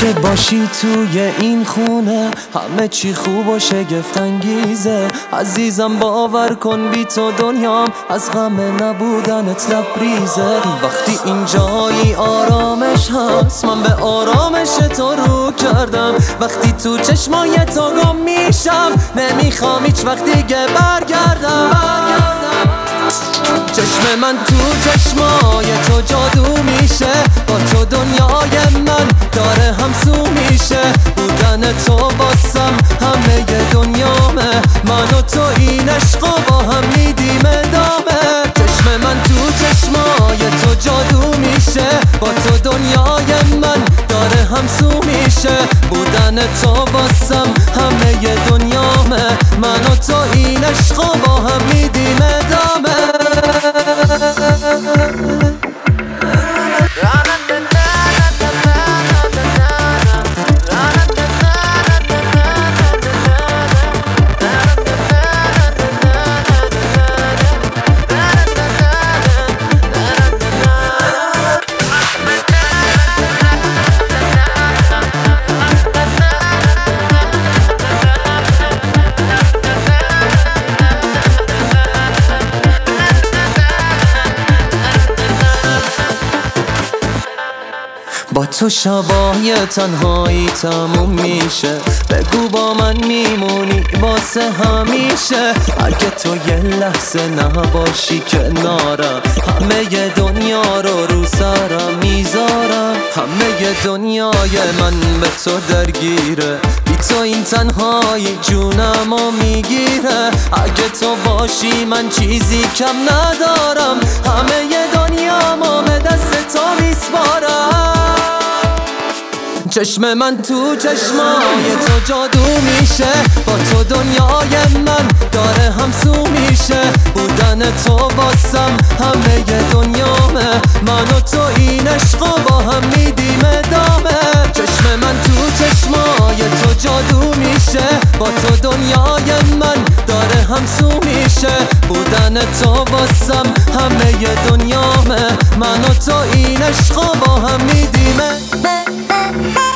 که باشی توی این خونه همه چی خوب و شگفت انگیزه. عزیزم باور کن بی تو دنیام از غم نبودنت لبریزه. وقتی اینجایی آرامش هست من به آرامش تو رو کردم. وقتی تو چشمای تو گم میشم نمیخوام هیچ وقت دیگه برگردم. چشم من تو چشمای تو جادو میشه. با تو دنیای من داره همسو میشه. بودن تو واسم همه دنیامه. من و تو این عشقو با هم میدیم ادامه. چشم من تو چشمای تو جادو میشه. با تو دنیای من داره همسو میشه. بودن تو واسم همه دنیامه. من و تو این عشقو با هم میدیم ادامه. با تو شبای تنهایی تموم میشه. بگو با من میمونی واسه همیشه. اگه تو یه لحظه نباشی کنارم همه دنیا رو سرم میذارم. همه دنیای من به تو درگیره. بی تو این تنهایی جونمو میگیره. اگه تو باشی من چیزی کم ندارم. همه دنیامو به دست تو میسپارم. چشم من تو چشمای تو جادو میشه. با تو دنیای من داره همسو میشه. بودن تو واسم همه دنیامه. من و تو این عشقو با هم میدیم ادامه. چشم من تو چشمای تو جادو میشه. با تو دنیای من داره همسو میشه. بودن تو واسم همه دنیامه. من و تو این عشقو با هم میدیم.